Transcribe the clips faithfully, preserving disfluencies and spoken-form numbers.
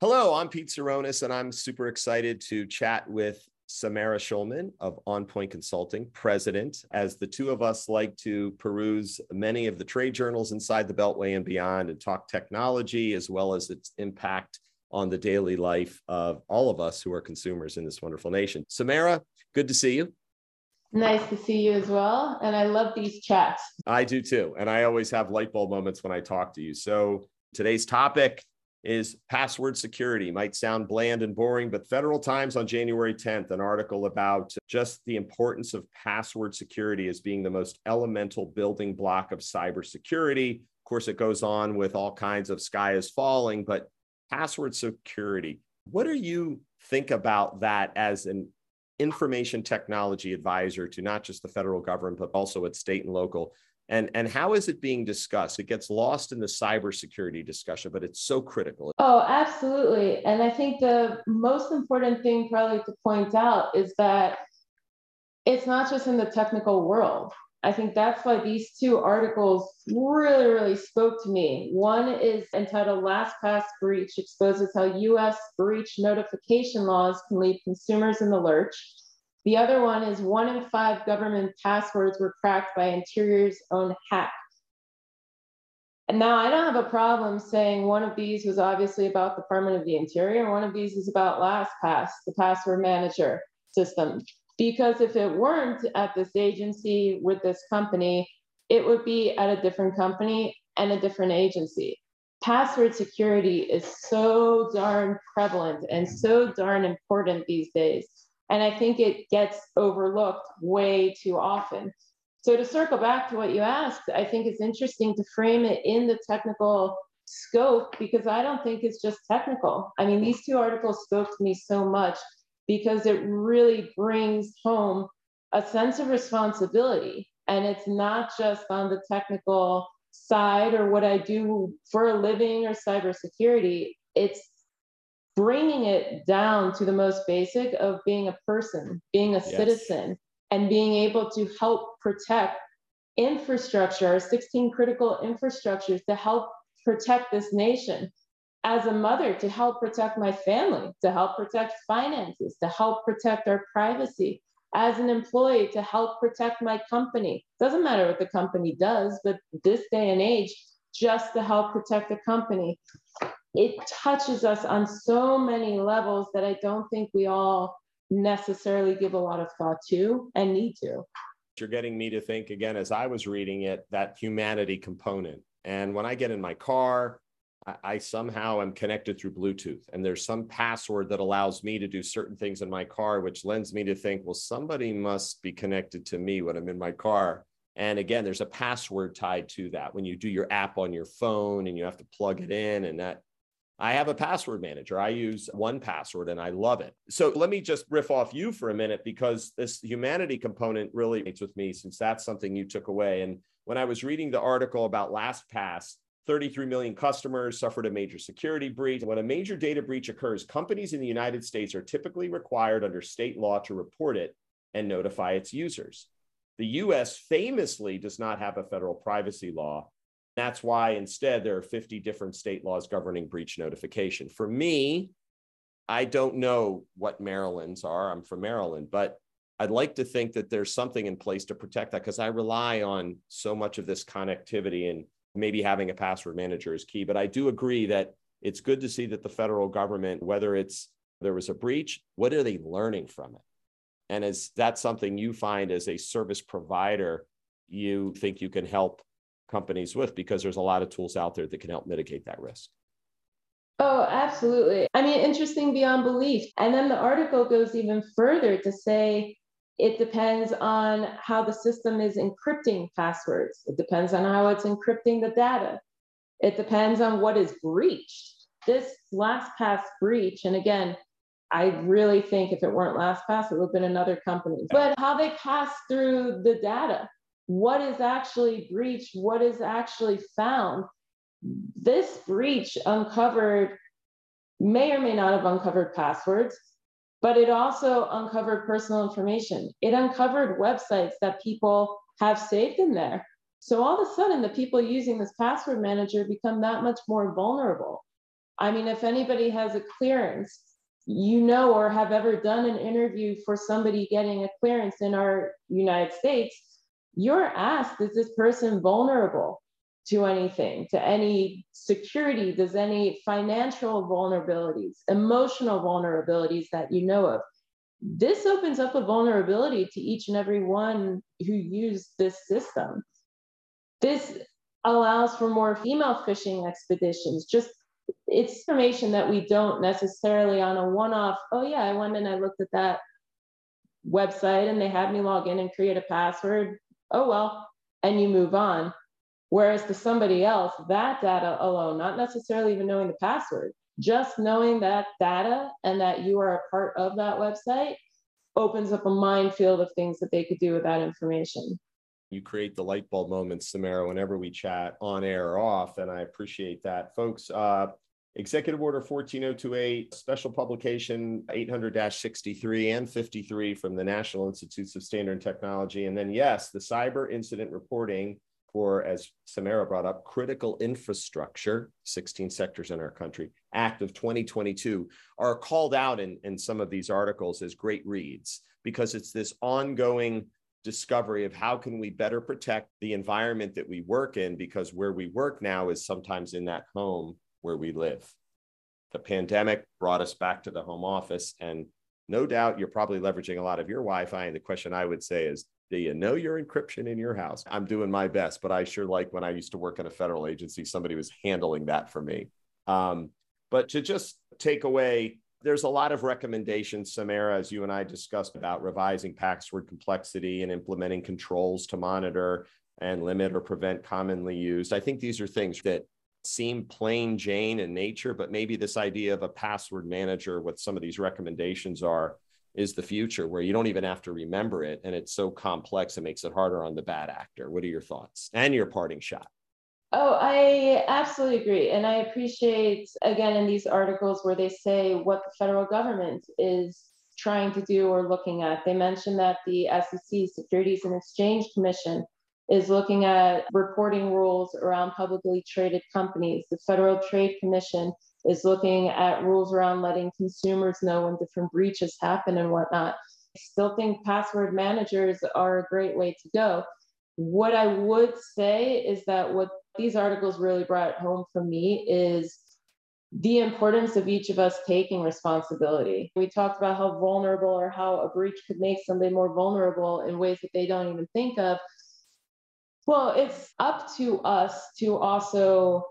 Hello, I'm Pete Saronis, and I'm super excited to chat with Samara Schulman of OnPoint Consulting, president, as the two of us like to peruse many of the trade journals inside the Beltway and beyond and talk technology as well as its impact on the daily life of all of us who are consumers in this wonderful nation. Samara, good to see you. Nice to see you as well. And I love these chats. I do too. And I always have light bulb moments when I talk to you. So today's topic is password security. Might sound bland and boring, but Federal Times on January tenth, an article about just the importance of password security as being the most elemental building block of cybersecurity. Of course, it goes on with all kinds of sky is falling, but password security. What do you think about that as an information technology advisor to not just the federal government, but also at state and local? And, and how is it being discussed? It gets lost in the cybersecurity discussion, but it's so critical. Oh, absolutely. And I think the most important thing probably to point out is that it's not just in the technical world. I think that's why these two articles really, really spoke to me. One is entitled LastPass Breach Exposes How U S Breach Notification Laws Can Leave Consumers in the Lurch. The other one is one in five government passwords were cracked by Interior's own hack. And now I don't have a problem saying one of these was obviously about the Department of the Interior, and one of these is about LastPass, the password manager system. Because if it weren't at this agency with this company, it would be at a different company and a different agency. Password security is so darn prevalent and so darn important these days. And I think it gets overlooked way too often. So to circle back to what you asked, I think it's interesting to frame it in the technical scope, because I don't think it's just technical. I mean, these two articles spoke to me so much because it really brings home a sense of responsibility. And it's not just on the technical side or what I do for a living or cybersecurity. It's bringing it down to the most basic of being a person, being a yes. citizen, and being able to help protect infrastructure, our sixteen critical infrastructures to help protect this nation. As a mother, to help protect my family, to help protect finances, to help protect our privacy. As an employee, to help protect my company. Doesn't matter what the company does, but this day and age, just to help protect the company. It touches us on so many levels that I don't think we all necessarily give a lot of thought to and need to. You're getting me to think again, as I was reading it, that humanity component. And when I get in my car, I, I somehow am connected through Bluetooth, and there's some password that allows me to do certain things in my car, which lends me to think, well, somebody must be connected to me when I'm in my car. And again, there's a password tied to that. When you do your app on your phone and you have to plug it in, and that I have a password manager. I use one Password and I love it. So let me just riff off you for a minute, because this humanity component really mates with me, since that's something you took away. And when I was reading the article about LastPass, thirty-three million customers suffered a major security breach. When a major data breach occurs, companies in the United States are typically required under state law to report it and notify its users. The U S famously does not have a federal privacy law. That's why instead there are fifty different state laws governing breach notification. For me, I don't know what Maryland's are. I'm from Maryland, but I'd like to think that there's something in place to protect that, because I rely on so much of this connectivity, and maybe having a password manager is key. But I do agree that it's good to see that the federal government, whether it's there was a breach, what are they learning from it? And is that something you find as a service provider, you think you can help companies with, because there's a lot of tools out there that can help mitigate that risk? Oh, absolutely. I mean, interesting beyond belief. And then the article goes even further to say it depends on how the system is encrypting passwords. It depends on how it's encrypting the data. It depends on what is breached. This LastPass breach, and again, I really think if it weren't LastPass, it would have been another company. But how they pass through the data, what is actually breached, what is actually found. This breach uncovered, may or may not have uncovered passwords, but it also uncovered personal information. It uncovered websites that people have saved in there. So all of a sudden, the people using this password manager become that much more vulnerable. I mean, if anybody has a clearance, you know, or have ever done an interview for somebody getting a clearance in our United States, you're asked, is this person vulnerable to anything, to any security? Does any financial vulnerabilities, emotional vulnerabilities that you know of? This opens up a vulnerability to each and every one who used this system. This allows for more female phishing expeditions. Just it's information that we don't necessarily on a one-off, oh yeah, I went and I looked at that website and they had me log in and create a password. Oh well, and you move on. Whereas to somebody else, that data alone, not necessarily even knowing the password, just knowing that data and that you are a part of that website opens up a minefield of things that they could do with that information. You create the light bulb moments, Samara, whenever we chat on air or off, and I appreciate that. Folks, uh, Executive Order fourteen oh twenty-eight, special publication eight hundred sixty-three and fifty-three from the National Institutes of Standard and Technology. And then, yes, the cyber incident reporting for, as Samara brought up, critical infrastructure, sixteen sectors in our country, Act of twenty twenty-two, are called out in, in some of these articles as great reads, because it's this ongoing discovery of how can we better protect the environment that we work in, because where we work now is sometimes in that home where we live. The pandemic brought us back to the home office, and no doubt you're probably leveraging a lot of your Wi-Fi. And the question I would say is, do you know your encryption in your house? I'm doing my best, but I sure like when I used to work in a federal agency, somebody was handling that for me. Um, but to just take away, there's a lot of recommendations, Samara, as you and I discussed, about revising password complexity and implementing controls to monitor and limit or prevent commonly used. I think these are things that seem plain Jane in nature, but maybe this idea of a password manager, what some of these recommendations are, is the future, where you don't even have to remember it. And it's so complex, it makes it harder on the bad actor. What are your thoughts and your parting shot? Oh, I absolutely agree. And I appreciate, again, in these articles where they say what the federal government is trying to do or looking at. They mentioned that the S E C, Securities and Exchange Commission, is looking at reporting rules around publicly traded companies. The Federal Trade Commission is looking at rules around letting consumers know when different breaches happen and whatnot. I still think password managers are a great way to go. What I would say is that what these articles really brought home for me is the importance of each of us taking responsibility. We talked about how vulnerable, or how a breach could make somebody more vulnerable in ways that they don't even think of. Well, it's up to us to also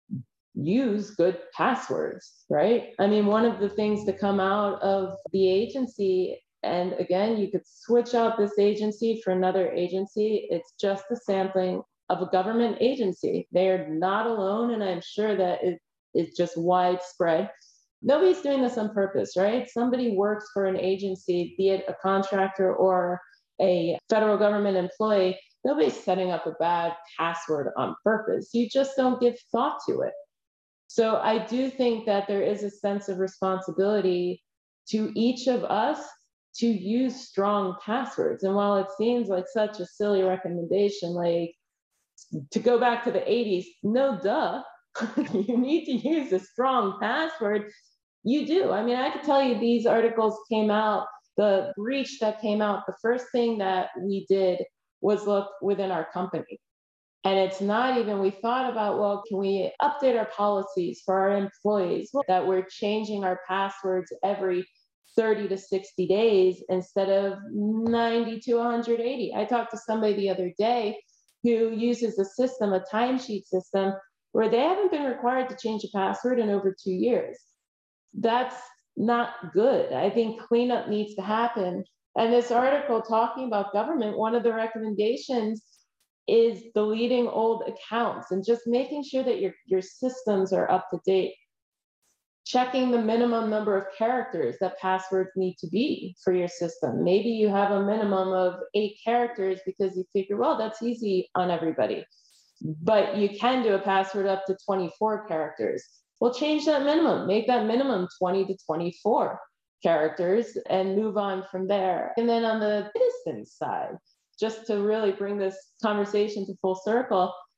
use good passwords, right? I mean, one of the things that come out of the agency, and again, you could switch out this agency for another agency. It's just a sampling of a government agency. They are not alone, and I'm sure that it is just widespread. Nobody's doing this on purpose, right? Somebody works for an agency, be it a contractor or a federal government employee. Nobody's setting up a bad password on purpose. You just don't give thought to it. So I do think that there is a sense of responsibility to each of us to use strong passwords. And while it seems like such a silly recommendation, like to go back to the eighties, no duh, you need to use a strong password. You do. I mean, I could tell you these articles came out, the breach that came out, the first thing that we did was look within our company. And it's not even, we thought about, well, can we update our policies for our employees that we're changing our passwords every thirty to sixty days instead of ninety to one hundred eighty. I talked to somebody the other day who uses a system, a timesheet system, where they haven't been required to change a password in over two years. That's not good. I think cleanup needs to happen. And this article talking about government, one of the recommendations is deleting old accounts and just making sure that your, your systems are up to date. Checking the minimum number of characters that passwords need to be for your system. Maybe you have a minimum of eight characters because you figure, well, that's easy on everybody. But you can do a password up to twenty-four characters. Well, change that minimum, make that minimum twenty to twenty-four characters and move on from there. And then on the citizen side, just to really bring this conversation to full circle,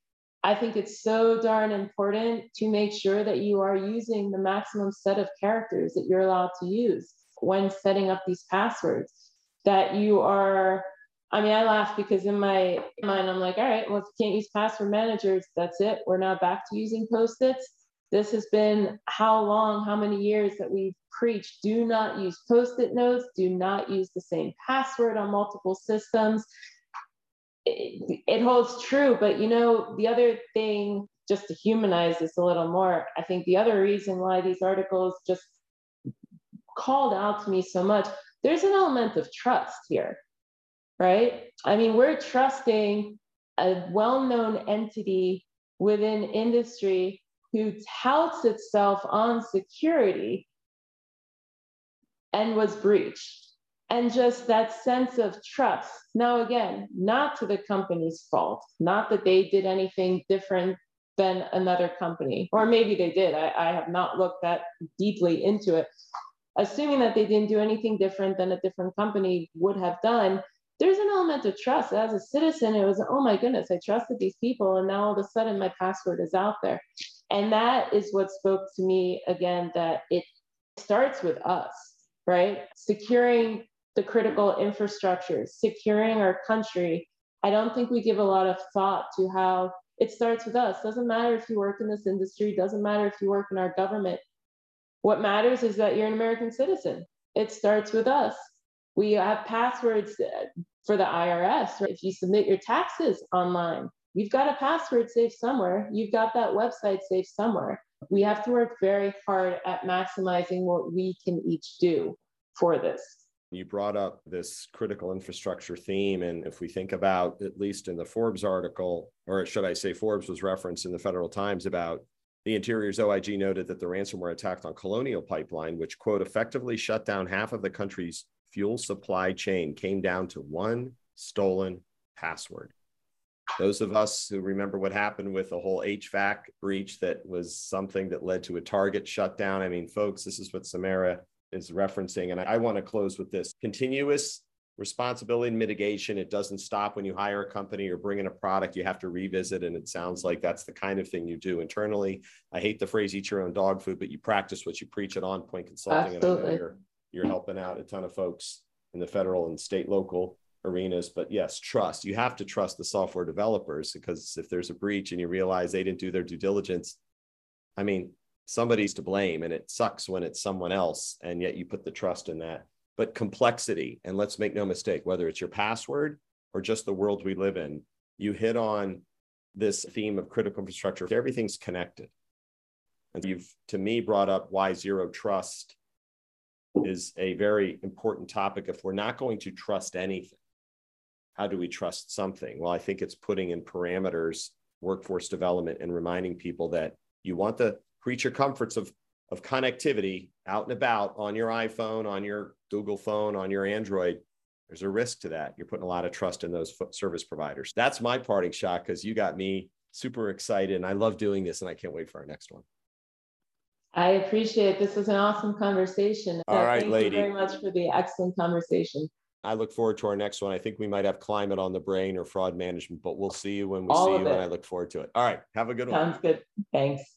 I think it's so darn important to make sure that you are using the maximum set of characters that you're allowed to use when setting up these passwords. That you are, I mean, I laugh because in my mind, I'm like, all right, well, if you can't use password managers, that's it. We're now back to using Post-its. This has been how long, how many years that we've preached, do not use Post-it notes, do not use the same password on multiple systems. It, it holds true, but you know, the other thing, just to humanize this a little more, I think the other reason why these articles just called out to me so much, there's an element of trust here, right? I mean, we're trusting a well-known entity within industry who touts itself on security and was breached. And just that sense of trust. Now, again, not to the company's fault, not that they did anything different than another company, or maybe they did. I, I have not looked that deeply into it. Assuming that they didn't do anything different than a different company would have done, there's an element of trust. As a citizen, it was, oh my goodness, I trusted these people, and now all of a sudden my password is out there. And that is what spoke to me again, that it starts with us, right? Securing the critical infrastructure, securing our country. I don't think we give a lot of thought to how it starts with us. Doesn't matter if you work in this industry, doesn't matter if you work in our government. What matters is that you're an American citizen. It starts with us. We have passwords for the I R S. Right? If you submit your taxes online, you've got a password saved somewhere. You've got that website saved somewhere. We have to work very hard at maximizing what we can each do for this. You brought up this critical infrastructure theme. And if we think about, at least in the Forbes article, or should I say Forbes was referenced in the Federal Times about the Interior's O I G noted that the ransomware attack on Colonial Pipeline, which, quote, effectively shut down half of the country's fuel supply chain, came down to one stolen password. Those of us who remember what happened with the whole H V A C breach, that was something that led to a Target shutdown. I mean, folks, this is what Samara is referencing. And I, I want to close with this. Continuous responsibility and mitigation. It doesn't stop when you hire a company or bring in a product. You have to revisit. And it sounds like that's the kind of thing you do internally. I hate the phrase eat your own dog food, but you practice what you preach at On Point Consulting. Absolutely. And I know you're, you're helping out a ton of folks in the federal and state, local arenas. But yes, trust. You have to trust the software developers, because if there's a breach and you realize they didn't do their due diligence, I mean, somebody's to blame, and it sucks when it's someone else, and yet you put the trust in that. But complexity, and let's make no mistake, whether it's your password or just the world we live in, you hit on this theme of critical infrastructure. Everything's connected. And you've, to me, brought up why zero trust is a very important topic. If we're not going to trust anything, how do we trust something? Well, I think it's putting in parameters, workforce development, and reminding people that you want the creature comforts of, of connectivity out and about on your iPhone, on your Google phone, on your Android. There's a risk to that. You're putting a lot of trust in those service providers. That's my parting shot, because you got me super excited, and I love doing this, and I can't wait for our next one. I appreciate it. This was an awesome conversation. All so right, thank lady. you very much for the excellent conversation. I look forward to our next one. I think we might have climate on the brain or fraud management, but we'll see you when we All see of you, it. and I look forward to it. All right. Have a good one. Sounds good. Thanks.